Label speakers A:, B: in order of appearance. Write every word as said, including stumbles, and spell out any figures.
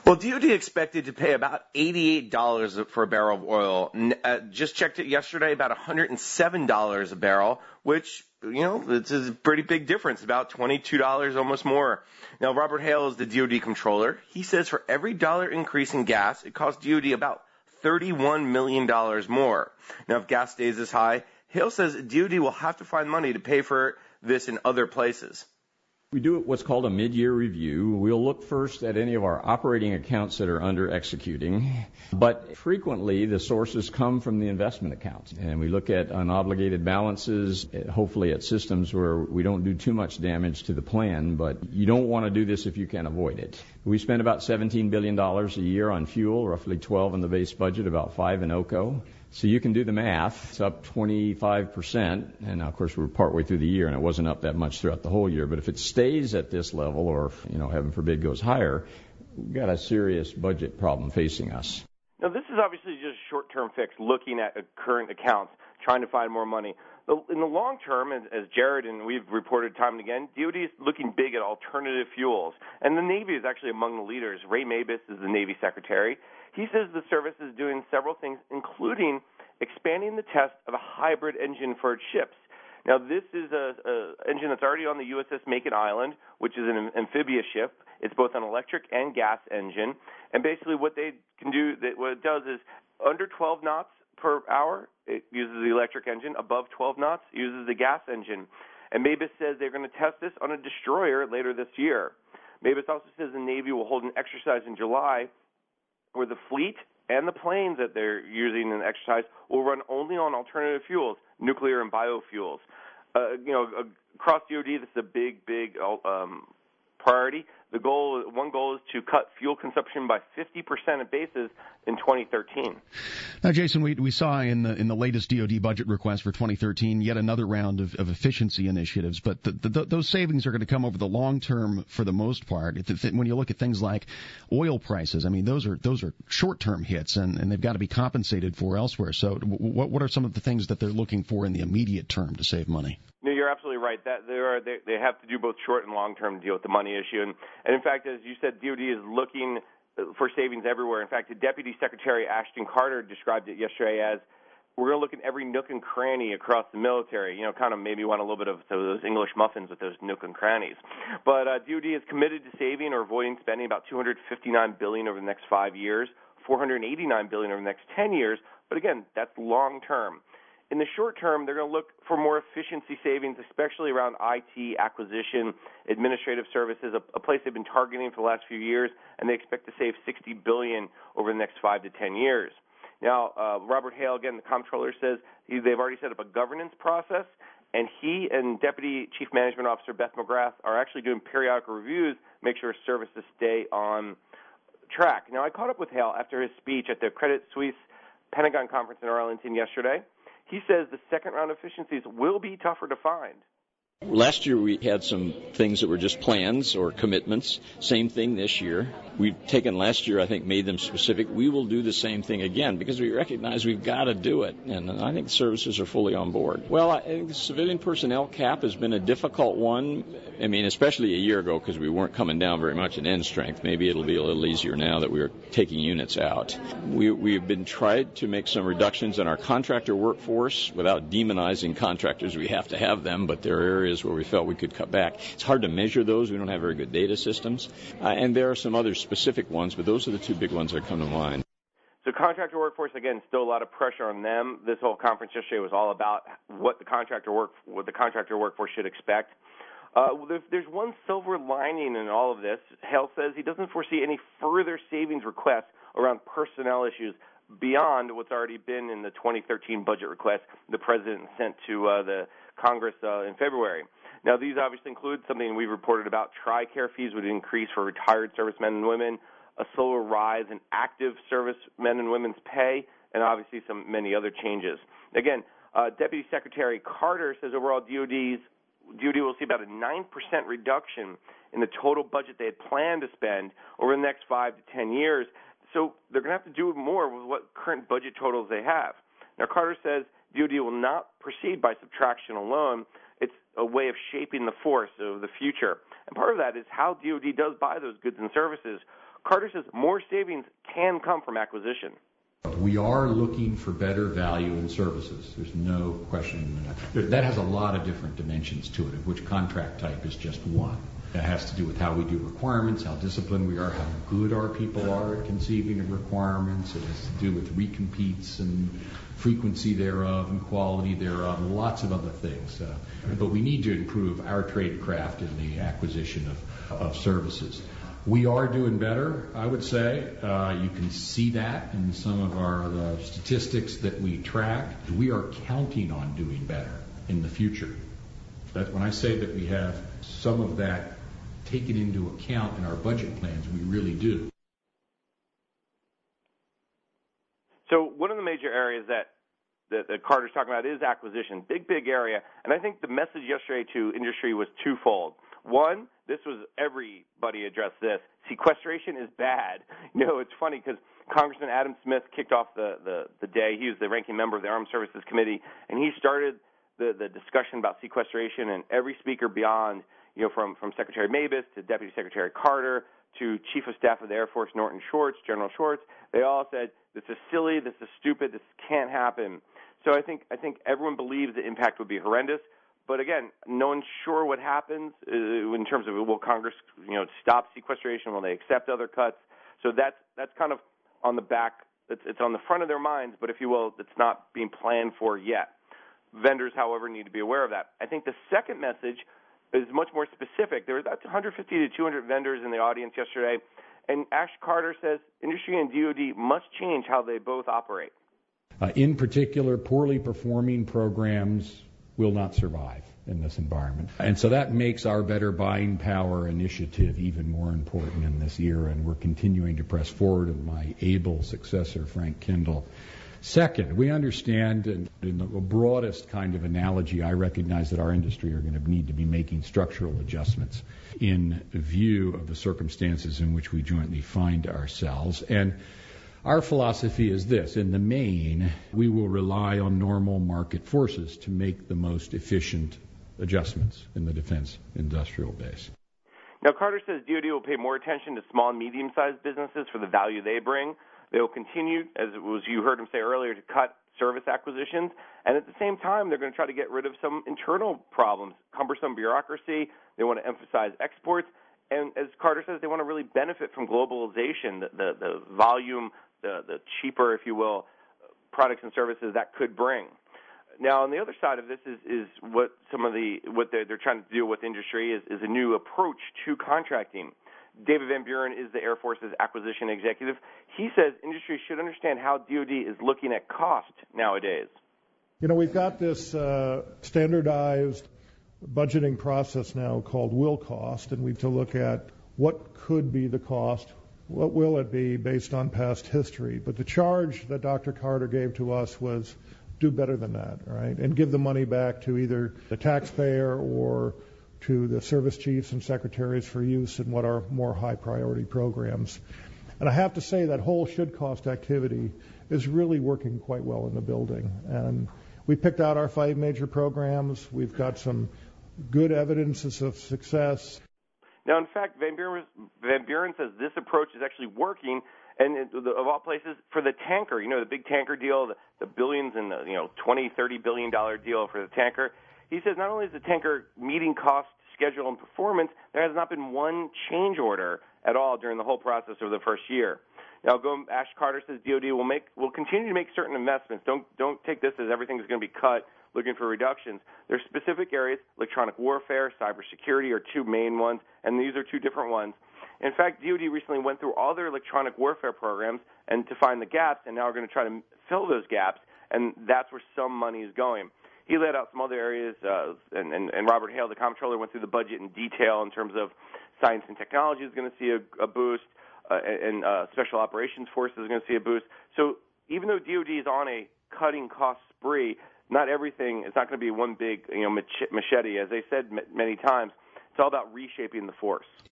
A: Well, D O D expected to pay about eighty-eight dollars for a barrel of oil. Uh, just checked it yesterday, about one hundred seven dollars a barrel, which, you know, it's a pretty big difference, about twenty-two dollars, almost more. Now, Robert Hale is the D O D controller. He says for every dollar increase in gas, it costs D O D about thirty-one million dollars more. Now, if gas stays this high, Hale says D O D will have to find money to pay for this in other places.
B: We do what's called a mid-year review. We'll look first at any of our operating accounts that are under executing, but frequently the sources come from the investment accounts. And we look at unobligated balances, hopefully at systems where we don't do too much damage to the plan, but you don't want to do this if you can avoid it. We spend about seventeen billion dollars a year on fuel, roughly twelve in the base budget, about five in O C O. So you can do the math. It's up twenty-five percent. And now, of course, we're partway through the year, and it wasn't up that much throughout the whole year. But if it stays at this level or, you know, heaven forbid, goes higher, we've got a serious budget problem facing us.
A: Now, this is obviously just a short-term fix, looking at current accounts, trying to find more money. In the long term, as, as Jared and we've reported time and again, D O D is looking big at alternative fuels. And the Navy is actually among the leaders. Ray Mabus is the Navy Secretary. He says the service is doing several things, including expanding the test of a hybrid engine for its ships. Now, this is a, a engine that's already on the U S S Macon Island, which is an amphibious ship. It's both an electric and gas engine. And basically what they can do, what it does is under twelve knots per hour, it uses the electric engine. Above twelve knots, it uses the gas engine. And Mabus says they're going to test this on a destroyer later this year. Mabus also says the Navy will hold an exercise in July where the fleet and the planes that they're using in the exercise will run only on alternative fuels, nuclear and biofuels. Uh, you know, across D O D, this is a big, big um, priority. The goal, one goal is to cut fuel consumption by fifty percent at bases in twenty thirteen.
C: Now, Jason, we we saw in the in the latest D O D budget request for twenty thirteen yet another round of, of efficiency initiatives, but the, the, those savings are going to come over the long term for the most part. When you look at things like oil prices, I mean, those are those are short term hits, and, and they've got to be compensated for elsewhere. So, what what are some of the things that they're looking for in the immediate term to save money?
A: No, you're absolutely right. That there are they, they have to do both short and long term to deal with the money issue, and, and in fact, as you said, D O D is looking for savings everywhere. In fact, the Deputy Secretary Ashton Carter described it yesterday as we're going to look at every nook and cranny across the military. You know, kind of maybe want a little bit of those English muffins with those nook and crannies. But uh, D O D is committed to saving or avoiding spending about two hundred fifty-nine billion dollars over the next five years, four hundred eighty-nine billion dollars over the next ten years. But again, that's long term. In the short term, they're going to look for more efficiency savings, especially around I T, acquisition, administrative services, a, a place they've been targeting for the last few years, and they expect to save sixty billion dollars over the next five to ten years. Now, uh, Robert Hale, again, the comptroller, says he, they've already set up a governance process, and he and Deputy Chief Management Officer Beth McGrath are actually doing periodic reviews, make sure services stay on track. Now, I caught up with Hale after his speech at the Credit Suisse Pentagon Conference in Arlington yesterday. He says the second round of efficiencies will be tougher to find.
B: Last year we had some things that were just plans or commitments. Same thing this year. We've taken last year, I think, made them specific. We will do the same thing again because we recognize we've got to do it. And I think the services are fully on board. Well, I think the civilian personnel cap has been a difficult one. I mean, especially a year ago because we weren't coming down very much in end strength. Maybe it'll be a little easier now that we're taking units out. We, we've been tried to make some reductions in our contractor workforce without demonizing contractors. We have to have them, but there are areas where we felt we could cut back. It's hard to measure those. We don't have very good data systems. Uh, and there are some other specific ones, but those are the two big ones that come to mind.
A: So contractor workforce, again, still a lot of pressure on them. This whole conference yesterday was all about what the contractor work what the contractor workforce should expect. Uh, there's, there's one silver lining in all of this. Hale says he doesn't foresee any further savings requests around personnel issues beyond what's already been in the twenty thirteen budget request the president sent to uh, the Congress uh, in February. Now, these obviously include something we reported about. TRICARE fees would increase for retired servicemen and women, a slower rise in active servicemen and women's pay, and obviously some many other changes. Again, uh, Deputy Secretary Carter says overall D O D's D O D will see about a nine percent reduction in the total budget they had planned to spend over the next five to ten years. So they're going to have to do more with what current budget totals they have. Now, Carter says D O D will not proceed by subtraction alone. It's a way of shaping the force of the future. And part of that is how D O D does buy those goods and services. Carter says more savings can come from acquisition.
D: We are looking for better value in services. There's no question. That has a lot of different dimensions to it, of which contract type is just one. It has to do with how we do requirements, how disciplined we are, how good our people are at conceiving of requirements. It has to do with recompetes and frequency thereof and quality thereof, and lots of other things. Uh, but we need to improve our trade craft in the acquisition of, of services. We are doing better, I would say. Uh, you can see that in some of our uh, statistics that we track. We are counting on doing better in the future. That when I say that we have some of that taken into account in our budget plans, we really do.
A: So one of the major areas that, that, that Carter's talking about is acquisition. Big, big area. And I think the message yesterday to industry was twofold. One, this was everybody addressed this. Sequestration is bad. You know, it's funny because Congressman Adam Smith kicked off the, the, the day. He was the ranking member of the Armed Services Committee, and he started the, the discussion about sequestration, and every speaker beyond, you know, from, from Secretary Mabus to Deputy Secretary Carter to Chief of Staff of the Air Force Norton Schwartz, General Schwartz, they all said, this is silly, this is stupid, this can't happen. So I think I think everyone believes the impact would be horrendous. But again, no one's sure what happens uh, in terms of will Congress, you know, stop sequestration? Will they accept other cuts? So that's that's kind of on the back. It's, it's on the front of their minds, but if you will, it's not being planned for yet. Vendors, however, need to be aware of that. I think the second message is much more specific. There were about one hundred fifty to two hundred vendors in the audience yesterday, and Ash Carter says industry and D O D must change how they both operate.
D: Uh, in particular, poorly performing programs will not survive in this environment. And so that makes our Better Buying Power initiative even more important in this era, and we're continuing to press forward with my able successor, Frank Kendall. Second, we understand, and in the broadest kind of analogy, I recognize that our industry are going to need to be making structural adjustments in view of the circumstances in which we jointly find ourselves. And our philosophy is this. In the main, we will rely on normal market forces to make the most efficient adjustments in the defense industrial base.
A: Now, Carter says D O D will pay more attention to small and medium-sized businesses for the value they bring. They will continue, as it was you heard him say earlier, to cut service acquisitions. And at the same time, they're going to try to get rid of some internal problems, cumbersome bureaucracy. They want to emphasize exports. And as Carter says, they want to really benefit from globalization, the, the, the volume, the, the cheaper, if you will, products and services that could bring. Now, on the other side of this is, is what some of the what they're, they're trying to do with industry is, is a new approach to contracting. David Van Buren is the Air Force's acquisition executive. He says industry should understand how D O D is looking at cost nowadays.
E: You know, we've got this uh, standardized budgeting process now called will cost, and we have to look at what could be the cost, what will it be based on past history. But the charge that Doctor Carter gave to us was do better than that, right? And give the money back to either the taxpayer or to the service chiefs and secretaries for use in what are more high priority programs. And I have to say that whole should cost activity is really working quite well in the building. And we picked out our five major programs. We've got some good evidences of success.
A: Now, in fact, Van Buren, Van Buren says this approach is actually working, and it, of all places, for the tanker. You know, the big tanker deal, the, the billions and the, you know, twenty, thirty billion dollar deal for the tanker. He says not only is the tanker meeting cost, schedule, and performance, there has not been one change order at all during the whole process of the first year. Now, go, Ash Carter says D O D will make will continue to make certain investments. Don't don't take this as everything is going to be cut, looking for reductions. There's specific areas, electronic warfare, cybersecurity are two main ones, and these are two different ones. In fact, D O D recently went through all their electronic warfare programs and to find the gaps, and now we're going to try to fill those gaps, and that's where some money is going. He laid out some other areas, uh, and, and, and Robert Hale, the comptroller, went through the budget in detail in terms of science and technology is going to see a, a boost, uh, and uh, special operations forces is going to see a boost. So even though D O D is on a cutting cost spree, not everything, it's not going to be one big, you know, machete. As they said many times, it's all about reshaping the force.